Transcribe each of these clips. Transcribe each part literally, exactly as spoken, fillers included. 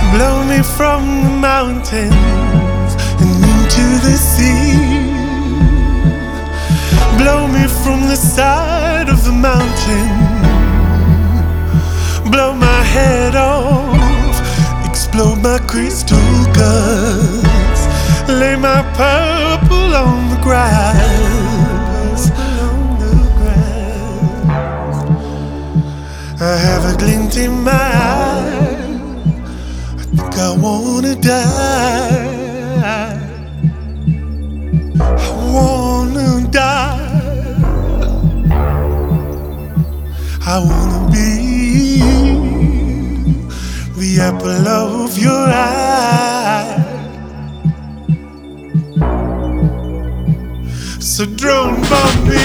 Blow me from the mountains and into the sea. Blow me from the side of the mountain. Blow my head off, explode my crystal guts. Lay my purple on the grass. I have a glint in my eye. I think I wanna die. I wanna die. I wanna be the apple of your eye. So drone bomb me,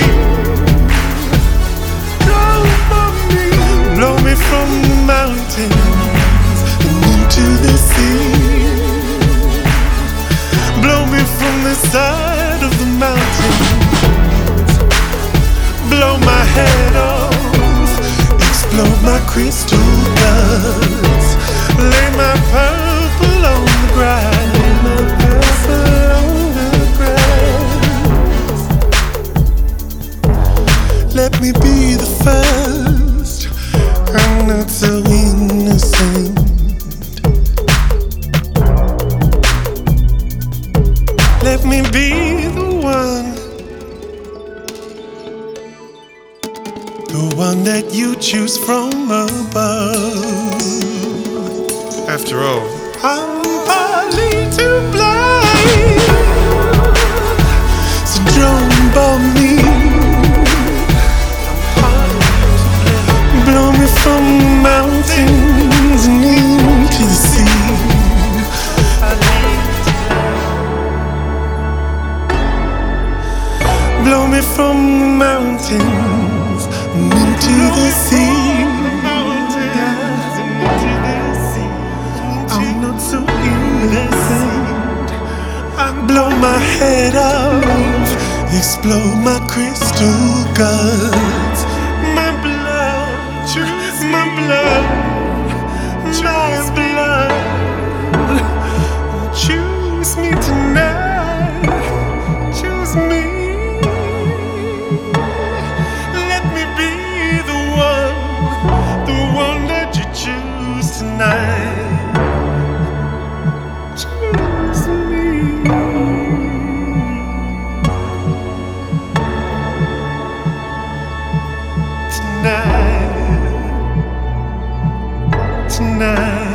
drone bomb me. Blow me from the mountains and into the sea. Blow me from the side of the mountain. Blow my head off, explode my crystal guts. Lay my purple on the grass. Lay my purple on the grass. Let me be the first. I'm not so innocent. Let me be the one, the one that you choose from above. After all, I'm partly to blame. So drone bomb me, blow me from the mountains and into the sea. Blow me from the mountains and into the sea. I'm not so innocent. I blow my head off, explode my crystal guts. My blood, choose my blood, my blood. Choose me tonight, choose me. Let me be the one, the one that you choose tonight. Choose me tonight, tonight.